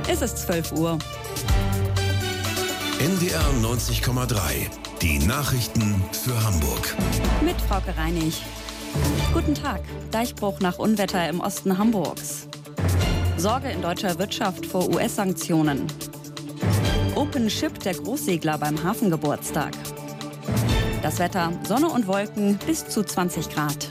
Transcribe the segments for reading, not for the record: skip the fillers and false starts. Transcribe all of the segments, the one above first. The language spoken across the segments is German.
Es ist 12 Uhr. NDR 90,3. Die Nachrichten für Hamburg. Mit Frauke Reinig. Guten Tag. Deichbruch nach Unwetter im Osten Hamburgs. Sorge in deutscher Wirtschaft vor US-Sanktionen. Open Ship der Großsegler beim Hafengeburtstag. Das Wetter: Sonne und Wolken bis zu 20 Grad.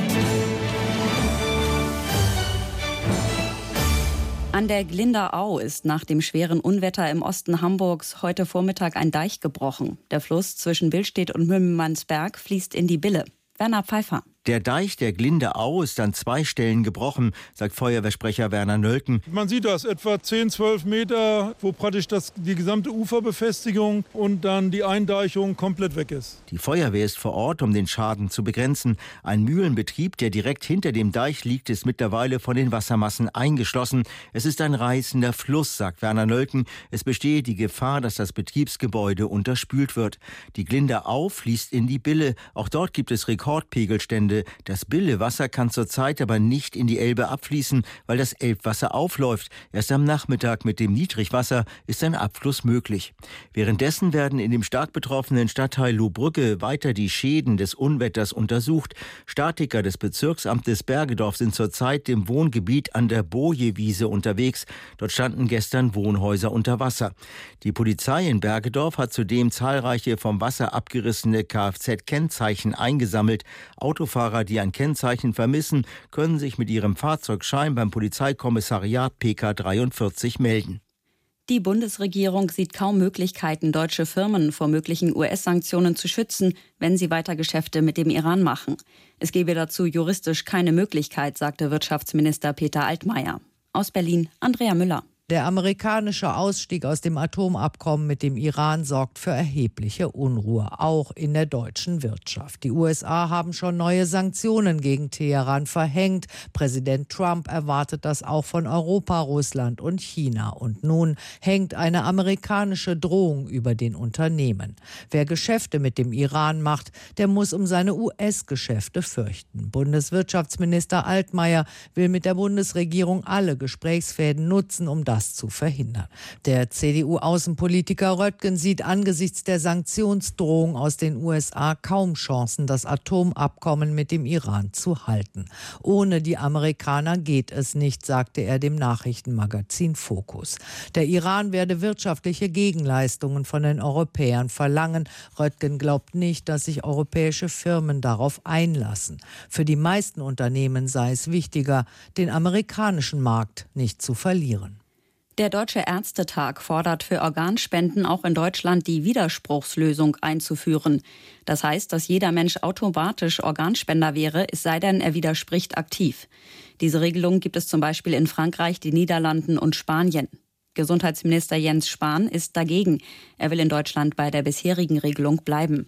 An der Glinda Au ist nach dem schweren Unwetter im Osten Hamburgs heute Vormittag ein Deich gebrochen. Der Fluss zwischen Billstedt und Mümmelmannsberg fließt in die Bille. Werner Pfeiffer. Der Deich der Glinda Au ist an 2 Stellen gebrochen, sagt Feuerwehrsprecher Werner Nölken. Man sieht das, etwa 10, 12 Meter, wo praktisch die gesamte Uferbefestigung und dann die Eindeichung komplett weg ist. Die Feuerwehr ist vor Ort, um den Schaden zu begrenzen. Ein Mühlenbetrieb, der direkt hinter dem Deich liegt, ist mittlerweile von den Wassermassen eingeschlossen. Es ist ein reißender Fluss, sagt Werner Nölken. Es bestehe die Gefahr, dass das Betriebsgebäude unterspült wird. Die Glinda Au fließt in die Bille. Auch dort gibt es Rekordpegelstände. Das Billewasser kann zurzeit aber nicht in die Elbe abfließen, weil das Elbwasser aufläuft. Erst am Nachmittag mit dem Niedrigwasser ist ein Abfluss möglich. Währenddessen werden in dem stark betroffenen Stadtteil Lohbrügge weiter die Schäden des Unwetters untersucht. Statiker des Bezirksamtes Bergedorf sind zurzeit im Wohngebiet an der Bojewiese unterwegs. Dort standen gestern Wohnhäuser unter Wasser. Die Polizei in Bergedorf hat zudem zahlreiche vom Wasser abgerissene Kfz-Kennzeichen eingesammelt. Autofahrer, die ein Kennzeichen vermissen, können sich mit ihrem Fahrzeugschein beim Polizeikommissariat PK 43 melden. Die Bundesregierung sieht kaum Möglichkeiten, deutsche Firmen vor möglichen US-Sanktionen zu schützen, wenn sie weiter Geschäfte mit dem Iran machen. Es gebe dazu juristisch keine Möglichkeit, sagte Wirtschaftsminister Peter Altmaier. Aus Berlin, Andrea Müller. Der amerikanische Ausstieg aus dem Atomabkommen mit dem Iran sorgt für erhebliche Unruhe, auch in der deutschen Wirtschaft. Die USA haben schon neue Sanktionen gegen Teheran verhängt. Präsident Trump erwartet das auch von Europa, Russland und China. Und nun hängt eine amerikanische Drohung über den Unternehmen. Wer Geschäfte mit dem Iran macht, der muss um seine US-Geschäfte fürchten. Bundeswirtschaftsminister Altmaier will mit der Bundesregierung alle Gesprächsfäden nutzen, um das zu verhindern. Der CDU-Außenpolitiker Röttgen sieht angesichts der Sanktionsdrohung aus den USA kaum Chancen, das Atomabkommen mit dem Iran zu halten. Ohne die Amerikaner geht es nicht, sagte er dem Nachrichtenmagazin Focus. Der Iran werde wirtschaftliche Gegenleistungen von den Europäern verlangen. Röttgen glaubt nicht, dass sich europäische Firmen darauf einlassen. Für die meisten Unternehmen sei es wichtiger, den amerikanischen Markt nicht zu verlieren. Der Deutsche Ärztetag fordert für Organspenden auch in Deutschland die Widerspruchslösung einzuführen. Das heißt, dass jeder Mensch automatisch Organspender wäre, es sei denn, er widerspricht aktiv. Diese Regelung gibt es zum Beispiel in Frankreich, den Niederlanden und Spanien. Gesundheitsminister Jens Spahn ist dagegen. Er will in Deutschland bei der bisherigen Regelung bleiben.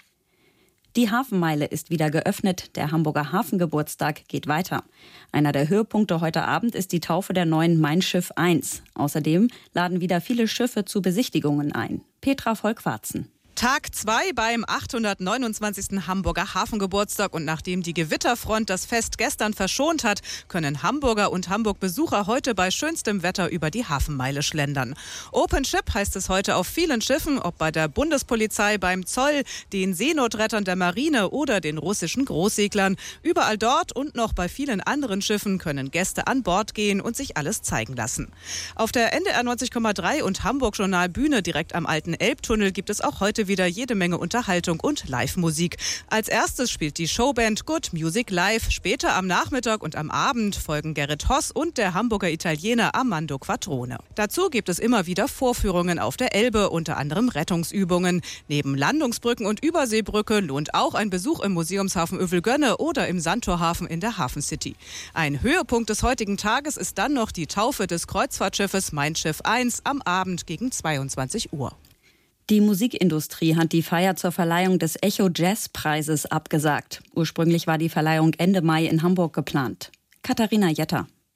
Die Hafenmeile ist wieder geöffnet. Der Hamburger Hafengeburtstag geht weiter. Einer der Höhepunkte heute Abend ist die Taufe der neuen Mein Schiff 1. Außerdem laden wieder viele Schiffe zu Besichtigungen ein. Petra Volkwarzen. Tag 2 beim 829. Hamburger Hafengeburtstag und nachdem die Gewitterfront das Fest gestern verschont hat, können Hamburger und Hamburg-Besucher heute bei schönstem Wetter über die Hafenmeile schlendern. Open Ship heißt es heute auf vielen Schiffen, ob bei der Bundespolizei, beim Zoll, den Seenotrettern der Marine oder den russischen Großseglern. Überall dort und noch bei vielen anderen Schiffen können Gäste an Bord gehen und sich alles zeigen lassen. Auf der NDR 90,3 und Hamburg-Journal Bühne direkt am alten Elbtunnel gibt es auch heute wieder jede Menge Unterhaltung und Live-Musik. Als erstes spielt die Showband Good Music Live. Später am Nachmittag und am Abend folgen Gerrit Hoss und der Hamburger Italiener Armando Quattrone. Dazu gibt es immer wieder Vorführungen auf der Elbe, unter anderem Rettungsübungen. Neben Landungsbrücken und Überseebrücke lohnt auch ein Besuch im Museumshafen Övelgönne oder im Sandtorhafen in der Hafen City. Ein Höhepunkt des heutigen Tages ist dann noch die Taufe des Kreuzfahrtschiffes Mein Schiff 1 am Abend gegen 22 Uhr. Die Musikindustrie hat die Feier zur Verleihung des Echo Jazz Preises abgesagt. Ursprünglich war die Verleihung Ende Mai in Hamburg geplant. Katharina Jetter.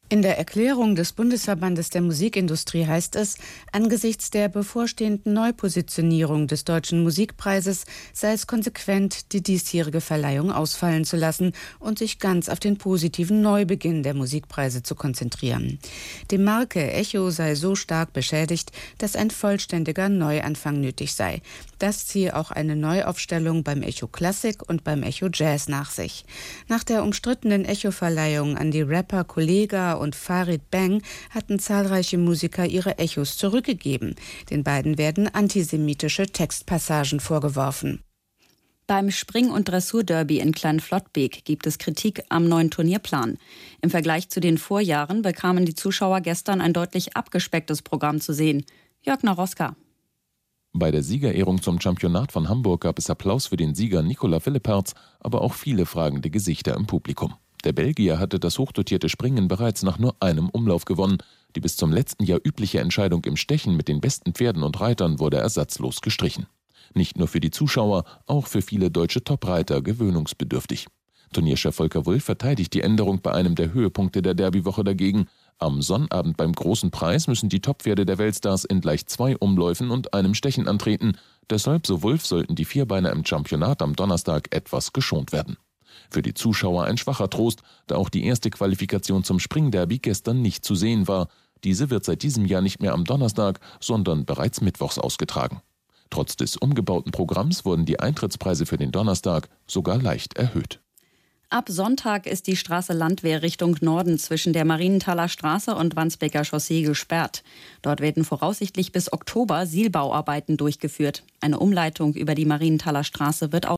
In der Erklärung des Bundesverbandes der Musikindustrie heißt es, angesichts der bevorstehenden Neupositionierung des Deutschen Musikpreises sei es konsequent, die diesjährige Verleihung ausfallen zu lassen und sich ganz auf den positiven Neubeginn der Musikpreise zu konzentrieren. Die Marke Echo sei so stark beschädigt, dass ein vollständiger Neuanfang nötig sei. Das ziehe auch eine Neuaufstellung beim Echo Classic und beim Echo Jazz nach sich. Nach der umstrittenen Echo-Verleihung an die Rapper Kollega und Farid Bang hatten zahlreiche Musiker ihre Echos zurückgegeben. Den beiden werden antisemitische Textpassagen vorgeworfen. Beim Spring- und Dressurderby in Kleinflottbek gibt es Kritik am neuen Turnierplan. Im Vergleich zu den Vorjahren bekamen die Zuschauer gestern ein deutlich abgespecktes Programm zu sehen. Jörg Naroska. Bei der Siegerehrung zum Championat von Hamburg gab es Applaus für den Sieger Nicolas Philippertz, aber auch viele fragende Gesichter im Publikum. Der Belgier hatte das hochdotierte Springen bereits nach nur einem Umlauf gewonnen. Die bis zum letzten Jahr übliche Entscheidung im Stechen mit den besten Pferden und Reitern wurde ersatzlos gestrichen. Nicht nur für die Zuschauer, auch für viele deutsche Topreiter gewöhnungsbedürftig. Turnierchef Volker Wulff verteidigt die Änderung bei einem der Höhepunkte der Derbywoche dagegen. Am Sonnabend beim Großen Preis müssen die Toppferde der Weltstars in gleich 2 Umläufen und einem Stechen antreten. Deshalb, so Wulff, sollten die Vierbeiner im Championat am Donnerstag etwas geschont werden. Für die Zuschauer ein schwacher Trost, da auch die erste Qualifikation zum Springderby gestern nicht zu sehen war. Diese wird seit diesem Jahr nicht mehr am Donnerstag, sondern bereits mittwochs ausgetragen. Trotz des umgebauten Programms wurden die Eintrittspreise für den Donnerstag sogar leicht erhöht. Ab Sonntag ist die Straße Landwehr Richtung Norden zwischen der Marienthaler Straße und Wandsbeker Chaussee gesperrt. Dort werden voraussichtlich bis Oktober Sielbauarbeiten durchgeführt. Eine Umleitung über die Marienthaler Straße wird